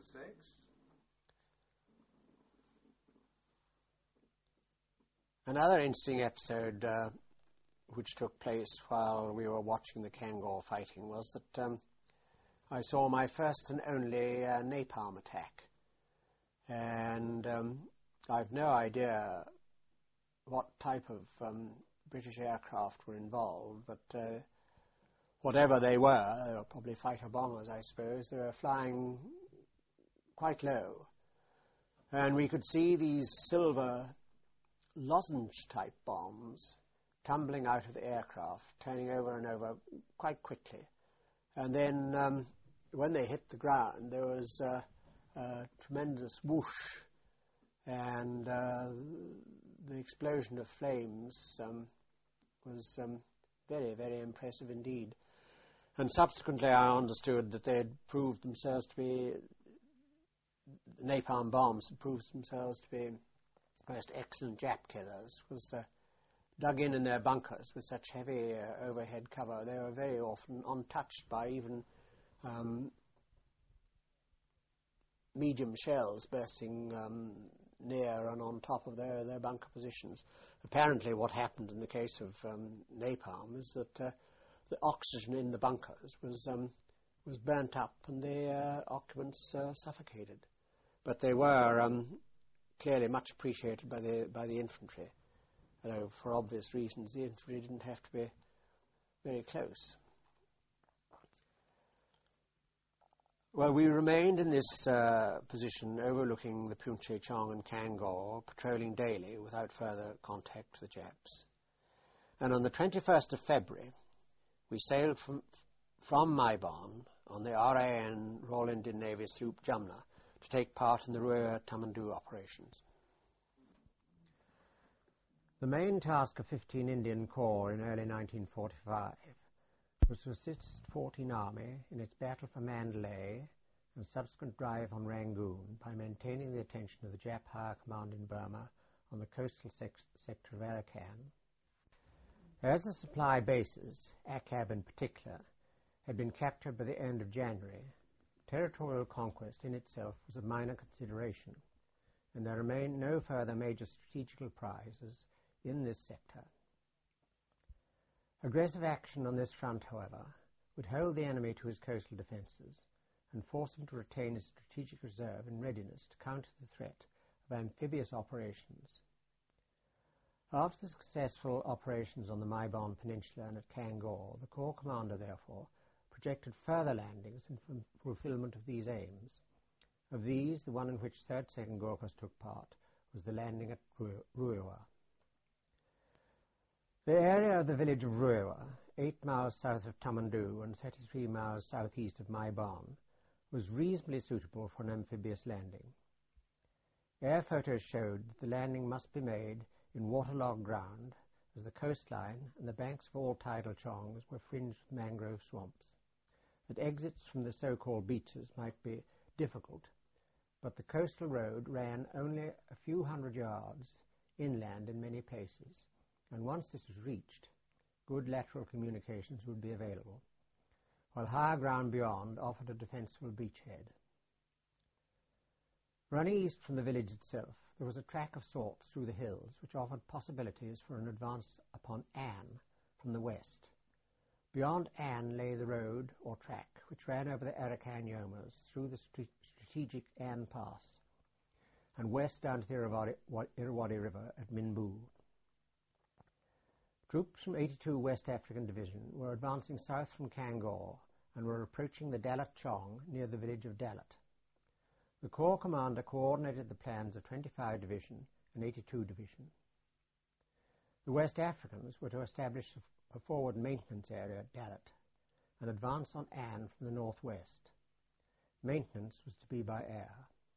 6. Another interesting episode which took place while we were watching the Kangor fighting was that I saw my first and only napalm attack. And I've no idea what type of British aircraft were involved, but whatever they were probably fighter bombers, I suppose. They were flying quite low. And we could see these silver lozenge-type bombs tumbling out of the aircraft, turning over and over quite quickly. And then when they hit the ground, there was a tremendous whoosh, and the explosion of flames was very, very impressive indeed. And subsequently I understood that they had proved themselves to be, napalm bombs had proved themselves to be most excellent Jap killers, was dug in their bunkers with such heavy overhead cover. They were very often untouched by even medium shells bursting near and on top of their bunker positions. Apparently what happened in the case of napalm is that the oxygen in the bunkers was burnt up and the occupants suffocated. But they were clearly much appreciated by the infantry. For obvious reasons, the infantry didn't have to be very close. Well, we remained in this position overlooking the Poonche Chong and Kangor, patrolling daily without further contact with the Japs. And on the 21st of February, we sailed from Maibon on the RAN Royal Indian Navy sloop Jumna to take part in the Ruewa-Tamandu operations. The main task of 15 Indian Corps in early 1945 was to assist 14 Army in its battle for Mandalay and subsequent drive on Rangoon by maintaining the attention of the Jap Higher Command in Burma on the coastal sector of Arakan. As the supply bases, Akab in particular, had been captured by the end of January, territorial conquest in itself was a minor consideration, and there remained no further major strategical prizes in this sector. Aggressive action on this front, however, would hold the enemy to his coastal defences and force him to retain his strategic reserve in readiness to counter the threat of amphibious operations. After the successful operations on the Maibon Peninsula and at Kangor, the Corps Commander, therefore, projected further landings in fulfilment of these aims. Of these, the one in which 3rd Second Gurkhas took part was the landing at Ruewa. The area of the village of Ruewa, 8 miles south of Tamandu and 33 miles southeast of Maibon, was reasonably suitable for an amphibious landing. Air photos showed that the landing must be made in waterlogged ground, as the coastline and the banks of all tidal chongs were fringed with mangrove swamps. That exits from the so-called beaches might be difficult, but the coastal road ran only a few hundred yards inland in many places, and once this was reached, good lateral communications would be available, while higher ground beyond offered a defensible beachhead. Running east from the village itself, there was a track of sorts through the hills which offered possibilities for an advance upon Anne from the west. Beyond Anne lay the road, or track, which ran over the Arakan Yomas through the strategic Anne Pass, and west down to the Irrawaddy River at Minbu. Troops from 82 West African Division were advancing south from Kangor and were approaching the Dalat Chong near the village of Dalat. The Corps Commander coordinated the plans of 25 Division and 82 Division. The West Africans were to establish a forward maintenance area at Dalat and advance on Anne from the northwest. Maintenance was to be by air.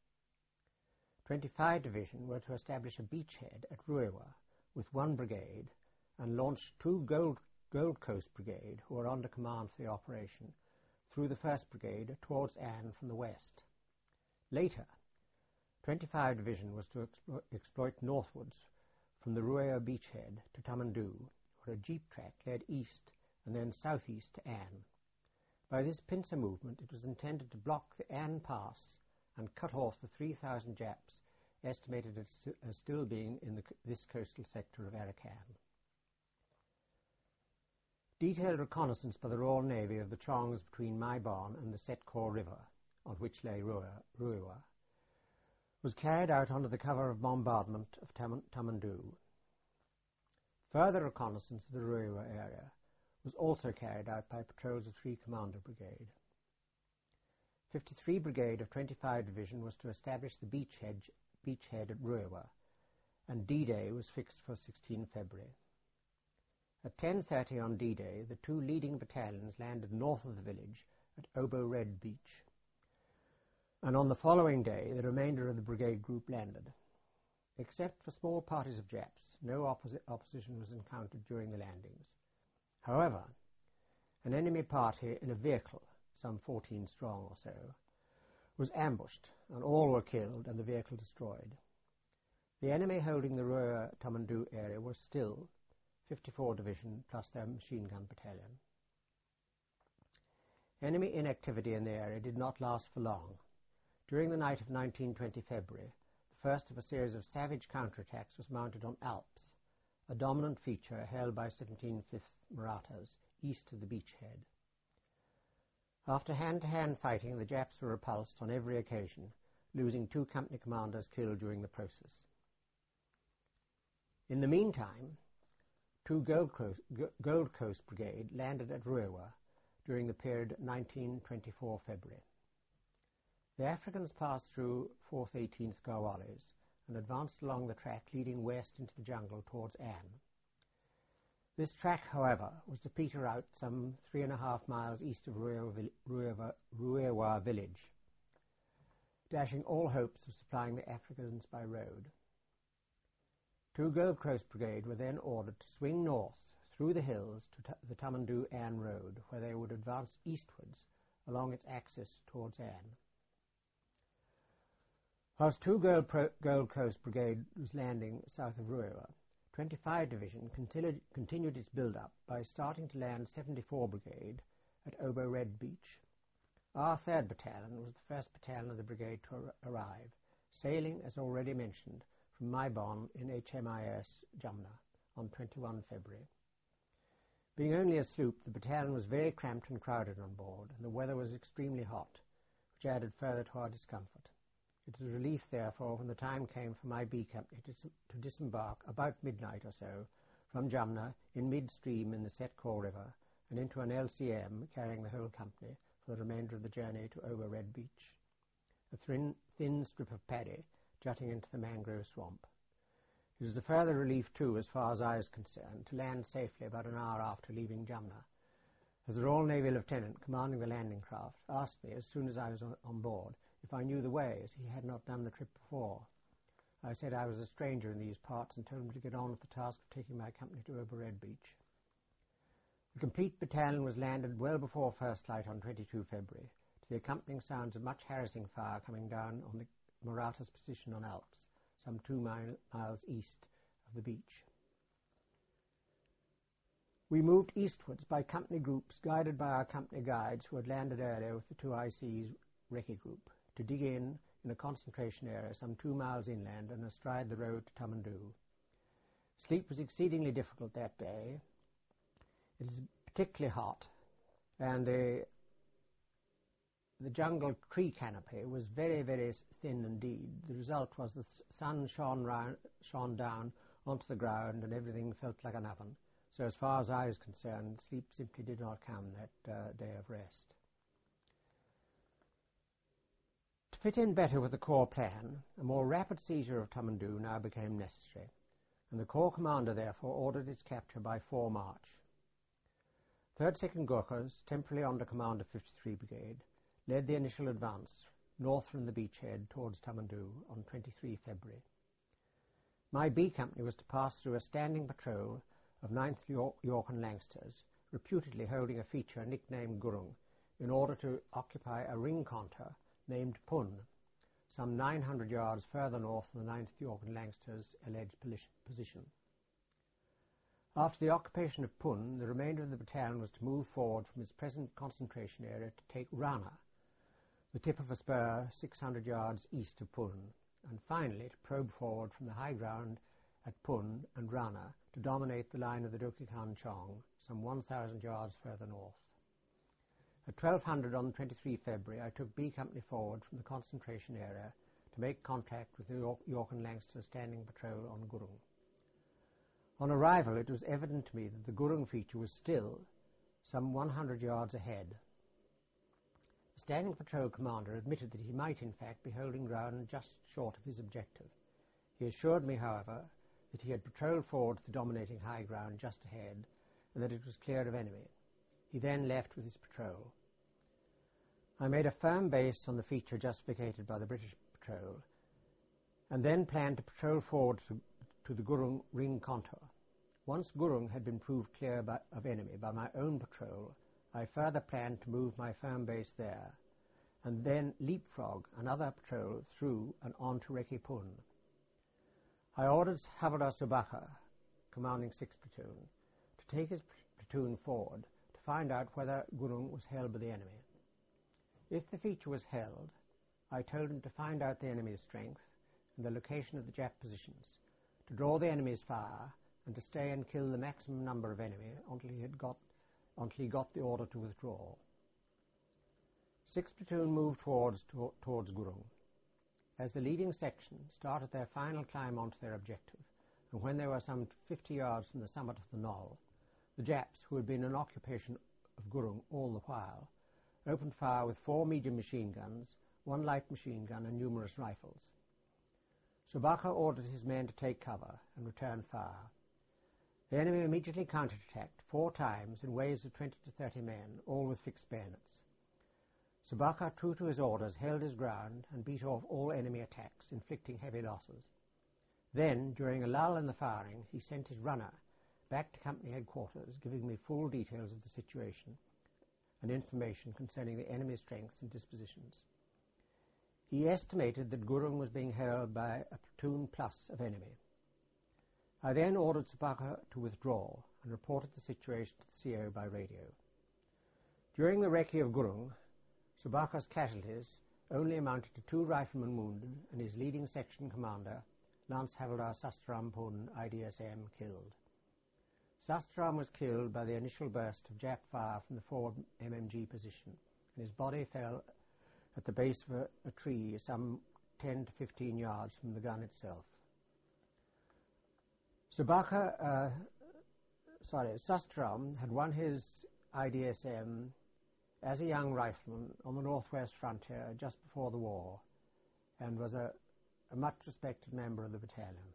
25 Division were to establish a beachhead at Ruewa with 1 brigade and launch 2 Gold Coast Brigade, who were under command for the operation, through the 1st Brigade towards Anne from the west. Later, 25 Division was to exploit northwards from the Ruewa beachhead to Tamandu, where a jeep track led east and then southeast to Anne. By this pincer movement, it was intended to block the Anne Pass and cut off the 3,000 Japs estimated as still being in this coastal sector of Arakan. Detailed reconnaissance by the Royal Navy of the chongs between Maibon and the Setkhor River, on which lay Ruiwa, was carried out under the cover of bombardment of Tamandu. Further reconnaissance of the Ruiwa area was also carried out by patrols of 3 Commander Brigade. 53 Brigade of 25 Division was to establish the beachhead at Ruiwa, and D-Day was fixed for 16 February. At 10:30 on D-Day, the 2 leading battalions landed north of the village at Obo Red Beach, and on the following day the remainder of the brigade group landed. Except for small parties of Japs, no opposition was encountered during the landings. However, an enemy party in a vehicle, some 14 strong or so, was ambushed, and all were killed and the vehicle destroyed. The enemy holding the Ruiwa-Tamandu area were still 54 Division plus their machine gun battalion. Enemy inactivity in the area did not last for long. During the night of 19-20 February, the first of a series of savage counterattacks was mounted on Alps, a dominant feature held by 17th Marathas east of the beachhead. After hand-to-hand fighting, the Japs were repulsed on every occasion, losing 2 company commanders killed during the process. In the meantime, 2 Gold Coast Brigade landed at Ruiwa during the period 19-24 February. The Africans passed through 4th 18th Garhwales and advanced along the track leading west into the jungle towards Anne. This track, however, was to peter out some 3.5 miles east of Ruiwa village, dashing all hopes of supplying the Africans by road. 2 Gold Coast Brigade were then ordered to swing north through the hills to the Tamandu-Anne road, where they would advance eastwards along its axis towards Anne. Whilst 2 Gold Coast Brigade was landing south of Ruiwa, 25 Division continued its build-up by starting to land 74 Brigade at Obo Red Beach. Our 3rd Battalion was the first battalion of the brigade to arrive, sailing, as already mentioned, from Maibon in HMIS Jumna on 21 February. Being only a sloop, the battalion was very cramped and crowded on board, and the weather was extremely hot, which added further to our discomfort. It was a relief, therefore, when the time came for my B Company to disembark about midnight or so from Jumna in midstream in the Setkhor River and into an LCM carrying the whole company for the remainder of the journey to Obo Red Beach, a thin strip of paddy jutting into the mangrove swamp. It was a further relief, too, as far as I was concerned, to land safely about an hour after leaving Jumna, as the Royal Navy Lieutenant commanding the landing craft asked me as soon as I was on board if I knew the way, as he had not done the trip before. I said I was a stranger in these parts and told him to get on with the task of taking my company to Obo Red Beach. The complete battalion was landed well before first light on 22 February, to the accompanying sounds of much harassing fire coming down on the Marathas' position on Alps, some 2 miles east of the beach. We moved eastwards by company groups guided by our company guides who had landed earlier with the 2 IC's recce group, to dig in a concentration area some 2 miles inland and astride the road to Tamandu. Sleep was exceedingly difficult that day. It is particularly hot, and the jungle tree canopy was very, very thin indeed. The result was the sun shone down onto the ground and everything felt like an oven. So as far as I was concerned, sleep simply did not come that day of rest. To fit in better with the Corps plan, a more rapid seizure of Tamandu now became necessary, and the Corps commander therefore ordered its capture by 4 March. 3rd 2nd Gurkhas, temporarily under command of 53 Brigade, led the initial advance north from the beachhead towards Tamandu on 23 February. My B Company was to pass through a standing patrol of 9th York and Langsters, reputedly holding a feature nicknamed Gurung, in order to occupy a ring contour named Pun, some 900 yards further north of the 9th York and Langsters' alleged position. After the occupation of Pun, the remainder of the battalion was to move forward from its present concentration area to take Rana, the tip of a spur 600 yards east of Pun, and finally to probe forward from the high ground at Pun and Rana to dominate the line of the Dokhikan Chong some 1,000 yards further north. At 1200 on 23 February, I took B Company forward from the concentration area to make contact with the York and Lancaster standing patrol on Gurung. On arrival, it was evident to me that the Gurung feature was still some 100 yards ahead. The standing patrol commander admitted that he might in fact be holding ground just short of his objective. He assured me, however, that he had patrolled forward to the dominating high ground just ahead and that it was clear of enemy. He then left with his patrol. I made a firm base on the feature just vacated by the British patrol and then planned to patrol forward to the Gurung ring contour. Once Gurung had been proved clear of enemy by my own patrol, I further planned to move my firm base there and then leapfrog another patrol through and on to Reki Pun. I ordered Havildar Subakar, commanding 6th Platoon, to take his platoon forward to find out whether Gurung was held by the enemy. If the feature was held, I told him to find out the enemy's strength and the location of the Jap positions, to draw the enemy's fire, and to stay and kill the maximum number of enemy until he got the order to withdraw. 6th Platoon moved towards Gurung. As the leading section started their final climb onto their objective, and when they were some 50 yards from the summit of the knoll, the Japs, who had been in occupation of Gurung all the while, opened fire with 4 medium machine guns, 1 light machine gun, and numerous rifles. Subakar ordered his men to take cover and return fire. The enemy immediately counterattacked 4 times in waves of 20 to 30 men, all with fixed bayonets. Subakar, true to his orders, held his ground and beat off all enemy attacks, inflicting heavy losses. Then, during a lull in the firing, he sent his runner back to company headquarters, giving me full details of the situation and information concerning the enemy's strengths and dispositions. He estimated that Gurung was being held by a platoon plus of enemy. I then ordered Subakar to withdraw and reported the situation to the CO by radio. During the recce of Gurung, Subakar's casualties only amounted to 2 riflemen wounded and his leading section commander, Lance Havildar Sastram Pun, IDSM, killed. Sastram was killed by the initial burst of Jap fire from the forward MMG position, and his body fell at the base of a tree some 10 to 15 yards from the gun itself. Sastram had won his IDSM as a young rifleman on the northwest frontier just before the war and was a much respected member of the battalion.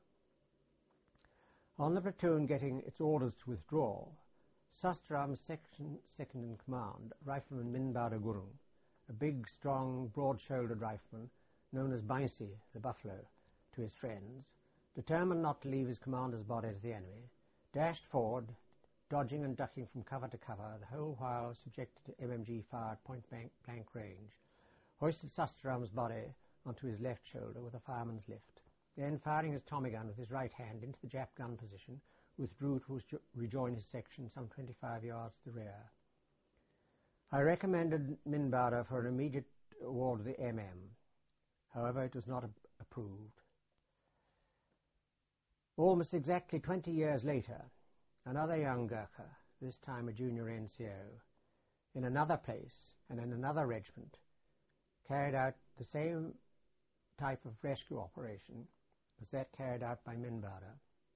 On the platoon getting its orders to withdraw, Sastram's second in command, Rifleman Minbada Gurung, a big, strong, broad-shouldered rifleman known as Bainsi, the Buffalo, to his friends, determined not to leave his commander's body to the enemy, dashed forward, dodging and ducking from cover to cover, the whole while subjected to MMG fire at point-blank range, hoisted Sastram's body onto his left shoulder with a fireman's lift. Then, firing his Tommy gun with his right hand into the Jap gun position, withdrew to rejoin his section some 25 yards to the rear. I recommended Minbada for an immediate award of the MM. However, it was not approved. Almost exactly 20 years later, another young Gurkha, this time a junior NCO, in another place and in another regiment, carried out the same type of rescue operation as that carried out by Minbada.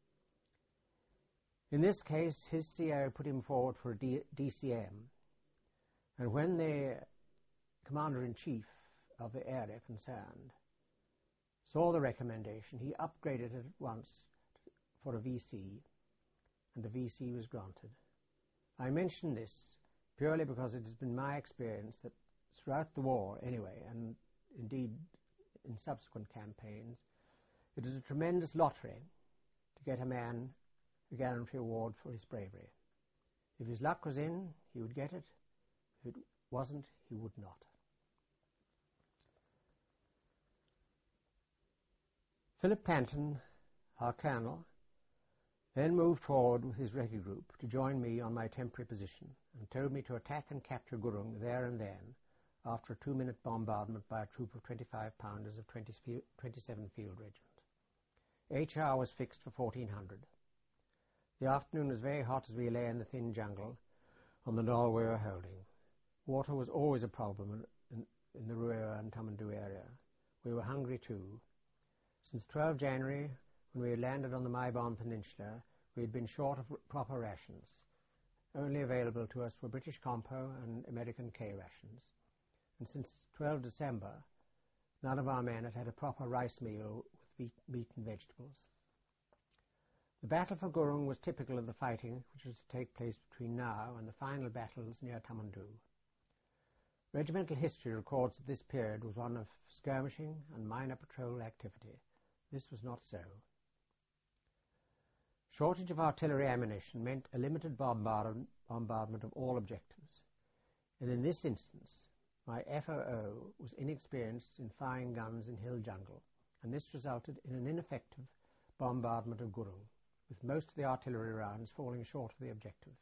In this case, his CO put him forward for a DCM, and when the Commander-in-Chief of the area concerned saw the recommendation, he upgraded it at once for a VC, and the VC was granted. I mention this purely because it has been my experience that throughout the war, anyway, and indeed in subsequent campaigns, it is a tremendous lottery to get a man a gallantry award for his bravery. If his luck was in, he would get it. If it wasn't, he would not. Philip Panton, our colonel, then moved forward with his recce group to join me on my temporary position and told me to attack and capture Gurung there and then, after a 2-minute bombardment by a troop of 25-pounders of 27 Field Regiment. HR was fixed for 1400. The afternoon was very hot as we lay in the thin jungle on the knoll we were holding. Water was always a problem in the Ruea and Tamandu area. We were hungry too. Since 12 January, when we had landed on the Maibon Peninsula, we had been short of proper rations. Only available to us were British Compo and American K rations. And since 12 December, none of our men had had a proper rice meal with meat and vegetables. The battle for Gurung was typical of the fighting which was to take place between now and the final battles near Tamandu. Regimental history records that this period was one of skirmishing and minor patrol activity. This was not so. Shortage of artillery ammunition meant a limited bombardment of all objectives. And in this instance, my FOO was inexperienced in firing guns in hill jungle, and this resulted in an ineffective bombardment of Gurung, with most of the artillery rounds falling short of the objective.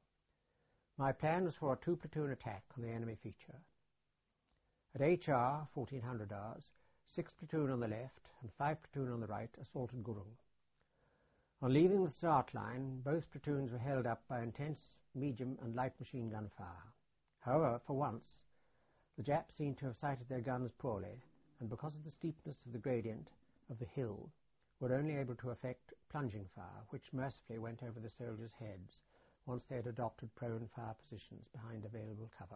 My plan was for a 2-platoon attack on the enemy feature. At HR, 1400 hours, 6 platoon on the left and 5 platoon on the right assaulted Gurung. On leaving the start line, both platoons were held up by intense medium and light machine gun fire. However, for once, the Japs seemed to have sighted their guns poorly, and because of the steepness of the gradient of the hill, were only able to effect plunging fire, which mercifully went over the soldiers' heads once they had adopted prone fire positions behind available cover.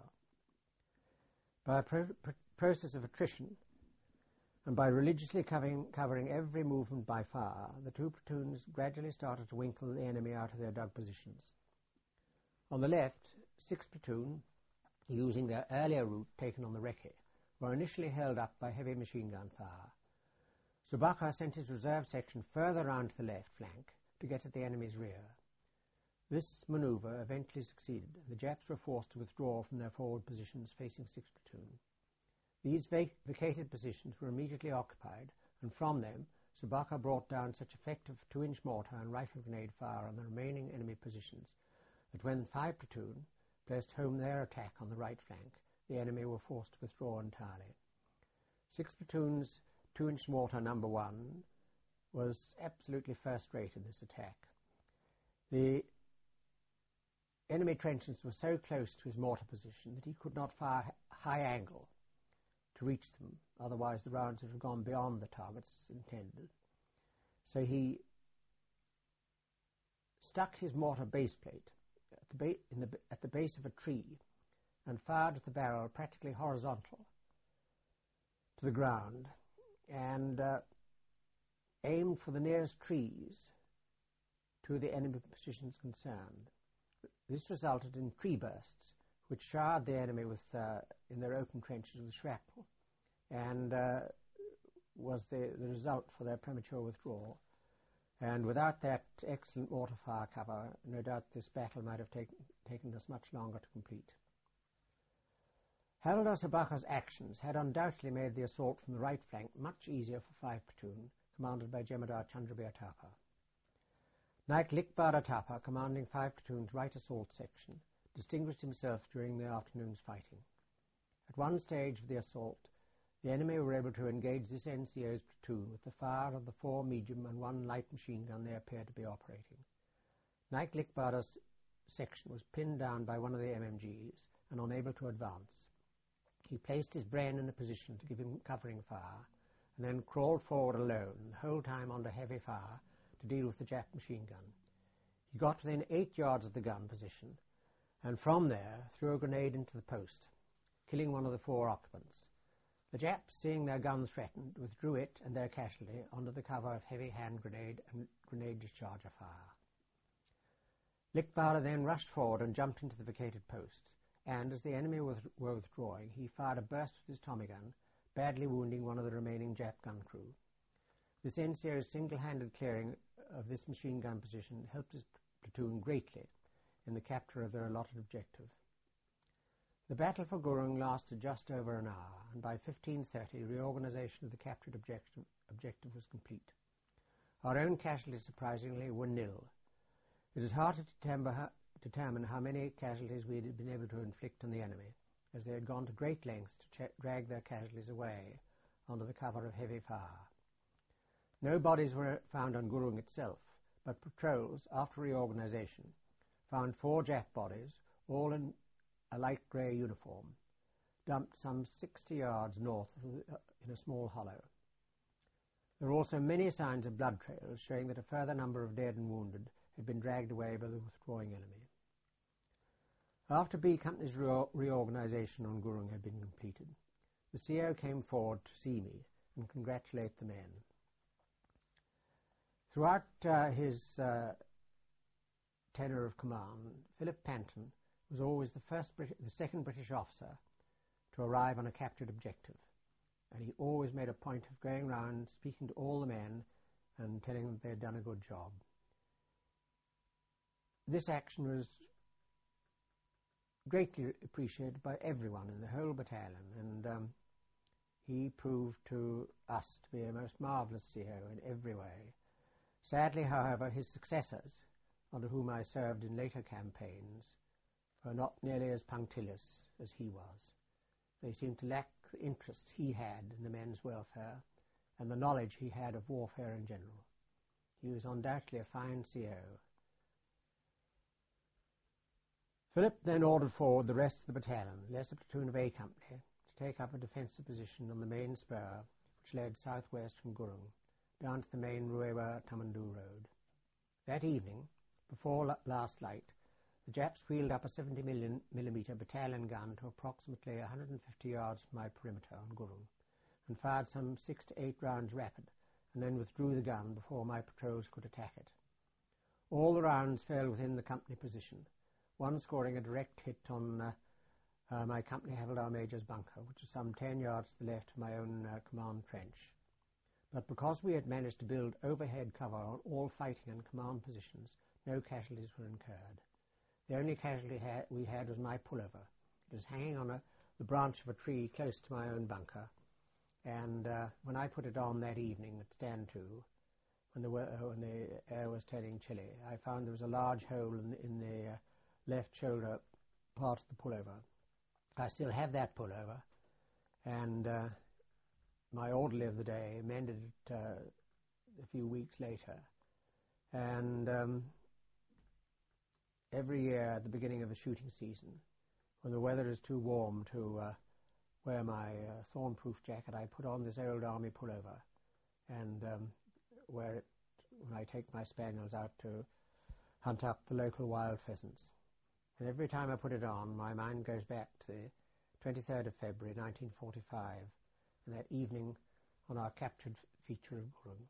By a process of attrition, and by religiously covering every movement by fire, the 2 platoons gradually started to winkle the enemy out of their dug positions. On the left, 6 platoon, using their earlier route taken on the Recce, were initially held up by heavy machine gun fire. Subaka sent his reserve section further round to the left flank to get at the enemy's rear. This manoeuvre eventually succeeded, and the Japs were forced to withdraw from their forward positions facing 6 platoon. These vacated positions were immediately occupied, and from them Subaka brought down such effective 2-inch mortar and rifle grenade fire on the remaining enemy positions that when 5 platoon placed home their attack on the right flank, the enemy were forced to withdraw entirely. 6 platoon's 2-inch mortar number 1 was absolutely first-rate in this attack. The enemy trenches were so close to his mortar position that he could not fire high angle to reach them, otherwise the rounds would have gone beyond the targets intended. So he stuck his mortar base plate at the base of a tree and fired with the barrel practically horizontal to the ground, and aimed for the nearest trees to the enemy positions concerned. This resulted in tree bursts, which showered the enemy with, in their open trenches with shrapnel, and was the result for their premature withdrawal. And without that excellent mortar fire cover, no doubt this battle might have taken us much longer to complete. Havildar Subaka's actions had undoubtedly made the assault from the right flank much easier for 5 platoon, commanded by Jemadar Chandrabir Thapa. Naik Likbara Thapa, commanding 5 platoon's right assault section, distinguished himself during the afternoon's fighting. At one stage of the assault, the enemy were able to engage this NCO's platoon with the fire of the 4 medium and 1 light machine gun they appeared to be operating. Naik Likbara's section was pinned down by one of the MMGs and unable to advance. He placed his brain in a position to give him covering fire, and then crawled forward alone, the whole time under heavy fire, to deal with the Jap machine gun. He got within 8 yards of the gun position, and from there threw a grenade into the post, killing one of the 4 occupants. The Japs, seeing their guns threatened, withdrew it and their casualty under the cover of heavy hand grenade and grenade discharger fire. Likbara then rushed forward and jumped into the vacated post, and as the enemy were withdrawing, he fired a burst with his Tommy gun, badly wounding one of the remaining Jap gun crew. This NCO's single-handed clearing of this machine gun position helped his platoon greatly in the capture of their allotted objective. The battle for Gurung lasted just over an hour, and by 15:30 reorganization of the captured objective was complete. Our own casualties, surprisingly, were nil. It is hard to determine how many casualties we had been able to inflict on the enemy, as they had gone to great lengths to drag their casualties away under the cover of heavy fire. No bodies were found on Gurung itself, but patrols, after reorganization, found 4 Jap bodies, all in a light grey uniform, dumped some 60 yards north in a small hollow. There were also many signs of blood trails showing that a further number of dead and wounded had been dragged away by the withdrawing enemy. After B Company's reorganization on Gurung had been completed, the CO came forward to see me and congratulate the men. Throughout his tenure of command, Philip Panton was always the second British officer to arrive on a captured objective, and he always made a point of going round speaking to all the men and telling them they had done a good job. This action was greatly appreciated by everyone in the whole battalion, and he proved to us to be a most marvellous CO in every way. Sadly, however, his successors, under whom I served in later campaigns, were not nearly as punctilious as he was. They seemed to lack the interest he had in the men's welfare and the knowledge he had of warfare in general. He was undoubtedly a fine CO. Philip then ordered forward the rest of the battalion, less a platoon of A Company, to take up a defensive position on the main spur which led southwest from Gurung down to the main Ruewa-Tamandu road. That evening, before last light, the Japs wheeled up a 70mm battalion gun to approximately 150 yards from my perimeter on Gurung and fired some 6 to 8 rounds rapid, and then withdrew the gun before my patrols could attack it. All the rounds fell within the company position, one scoring a direct hit on my company Havildar Major's bunker, which was some 10 yards to the left of my own command trench. But because we had managed to build overhead cover on all fighting and command positions, no casualties were incurred. The only casualty we had was my pullover. It was hanging on the branch of a tree close to my own bunker, and when I put it on that evening at stand to, when the air was turning chilly, I found there was a large hole in the left shoulder part of the pullover. I still have that pullover, and my orderly of the day mended it a few weeks later. And every year at the beginning of the shooting season, when the weather is too warm to wear my thorn-proof jacket, I put on this old army pullover and wear it when I take my spaniels out to hunt up the local wild pheasants. And every time I put it on, my mind goes back to the 23rd of February 1945 and that evening on our captured feature of Gurung.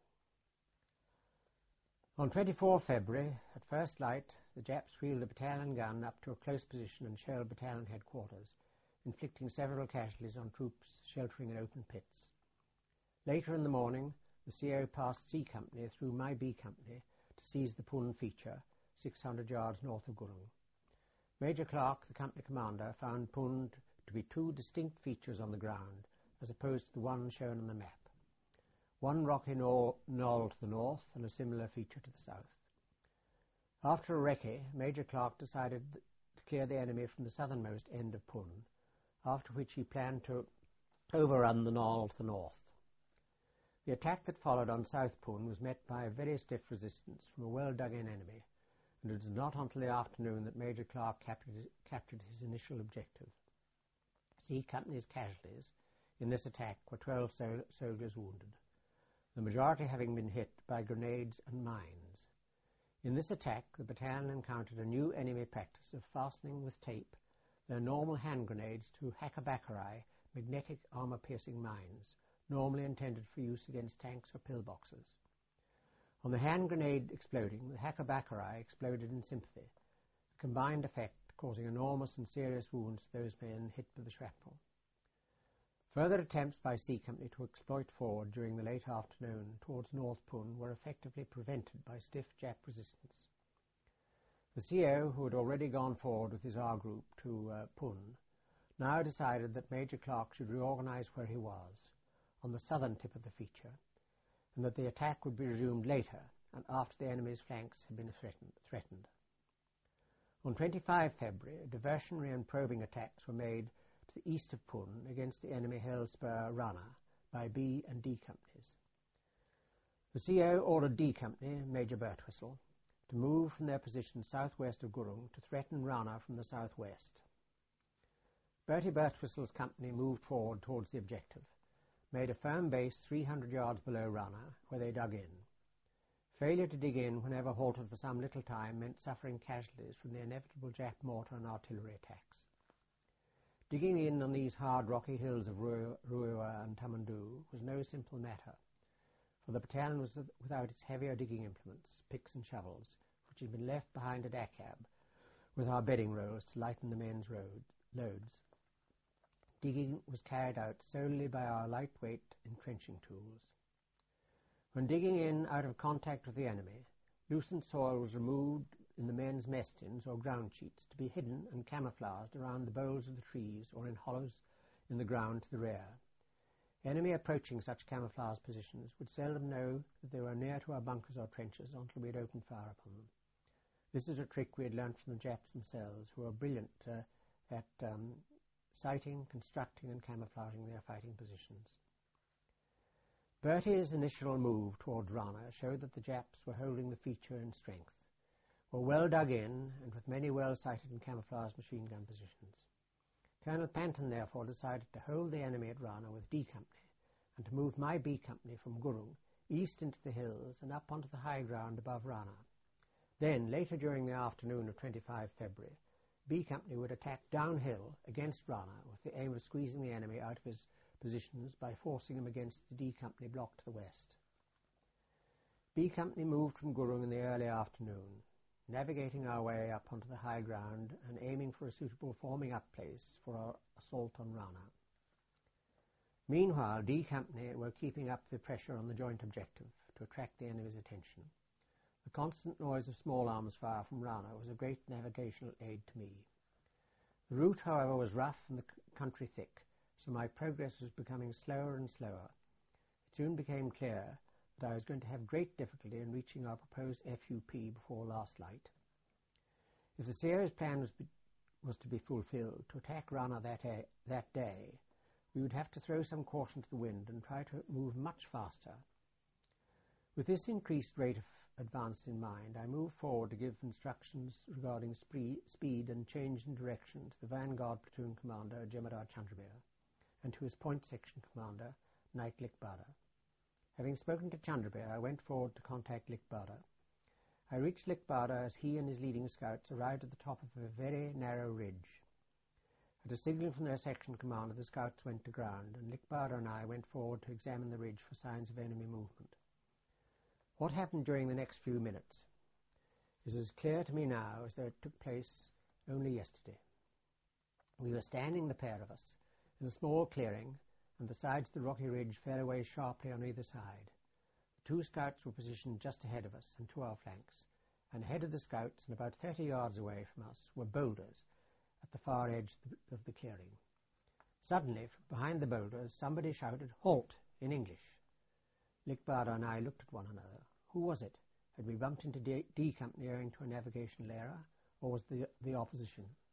On 24 February, at first light, the Japs wheeled a battalion gun up to a close position and shelled battalion headquarters, inflicting several casualties on troops sheltering in open pits. Later in the morning, the CO passed C Company through my B Company to seize the Pun feature, 600 yards north of Gurung. Major Clark, the company commander, found Pun to be 2 distinct features on the ground, as opposed to the one shown on the map. One rocky knoll to the north and a similar feature to the south. After a recce, Major Clark decided to clear the enemy from the southernmost end of Pun, after which he planned to overrun the knoll to the north. The attack that followed on South Pun was met by a very stiff resistance from a well-dug-in enemy, and it was not until the afternoon that Major Clark captured his initial objective. C Company's casualties in this attack were 12 soldiers wounded, the majority having been hit by grenades and mines. In this attack, the battalion encountered a new enemy practice of fastening with tape their normal hand grenades to Hakabakari magnetic armor-piercing mines, normally intended for use against tanks or pillboxes. On the hand grenade exploding, the Hakabakari exploded in sympathy, a combined effect causing enormous and serious wounds to those men hit with the shrapnel. Further attempts by C Company to exploit forward during the late afternoon towards North Pun were effectively prevented by stiff Jap resistance. The CO, who had already gone forward with his R group to Pun, now decided that Major Clark should reorganize where he was, on the southern tip of the feature, and that the attack would be resumed later and after the enemy's flanks had been threatened. On 25 February, diversionary and probing attacks were made to to the east of Pune against the enemy held spur Rana by B and D companies. The CO ordered D Company, Major Birtwistle, to move from their position southwest of Gurung to threaten Rana from the southwest. Bertie Birtwistle's company moved forward towards the objective, made a firm base 300 yards below Rana, where they dug in. Failure to dig in whenever halted for some little time meant suffering casualties from the inevitable Jap mortar and artillery attacks. Digging in on these hard rocky hills of Ruiwa and Tamandu was no simple matter, for the battalion was without its heavier digging implements, picks and shovels, which had been left behind at Akab, with our bedding rolls to lighten the men's loads. Digging was carried out solely by our lightweight entrenching tools. When digging in out of contact with the enemy, loosened soil was removed in the men's mess tins or ground sheets to be hidden and camouflaged around the boles of the trees or in hollows in the ground to the rear. Enemy approaching such camouflaged positions would seldom know that they were near to our bunkers or trenches until we had opened fire upon them. This is a trick we had learnt from the Japs themselves, who are brilliant at sighting, constructing and camouflaging their fighting positions. Bertie's initial move towards Rana showed that the Japs were holding the feature in strength, were well dug in and with many well-sighted and camouflaged machine gun positions. Colonel Panton therefore decided to hold the enemy at Rana with D Company and to move my B Company from Gurung east into the hills and up onto the high ground above Rana. Then, later during the afternoon of 25 February, B Company would attack downhill against Rana with the aim of squeezing the enemy out of his positions by forcing him against the D Company block to the west. B Company moved from Gurung in the early afternoon, navigating our way up onto the high ground and aiming for a suitable forming-up place for our assault on Rana. Meanwhile, D Company were keeping up the pressure on the joint objective to attract the enemy's attention. The constant noise of small arms fire from Rana was a great navigational aid to me. The route, however, was rough and the country thick, so my progress was becoming slower and slower. It soon became clear that I was going to have great difficulty in reaching our proposed FUP before last light. If the CO's plan was to be fulfilled, to attack Rana that day, we would have to throw some caution to the wind and try to move much faster. With this increased rate of advance in mind, I moved forward to give instructions regarding speed and change in direction to the Vanguard Platoon Commander, Jemadar Chandrabir, and to his Point Section Commander, Naik Likbada. Having spoken to Chandrabir, I went forward to contact Likbada. I reached Likbada as he and his leading scouts arrived at the top of a very narrow ridge. At a signal from their section commander, the scouts went to ground, and Likbada and I went forward to examine the ridge for signs of enemy movement. What happened during the next few minutes is as clear to me now as though it took place only yesterday. We were standing, the pair of us, in a small clearing, and the sides of the rocky ridge fell away sharply on either side. The two scouts were positioned just ahead of us and to our flanks, and ahead of the scouts and about 30 yards away from us were boulders at the far edge of the clearing. Suddenly, from behind the boulders, somebody shouted, "Halt!" in English. Likbada and I looked at one another. Who was it? Had we bumped into D Company owing to a navigational error, or was the opposition?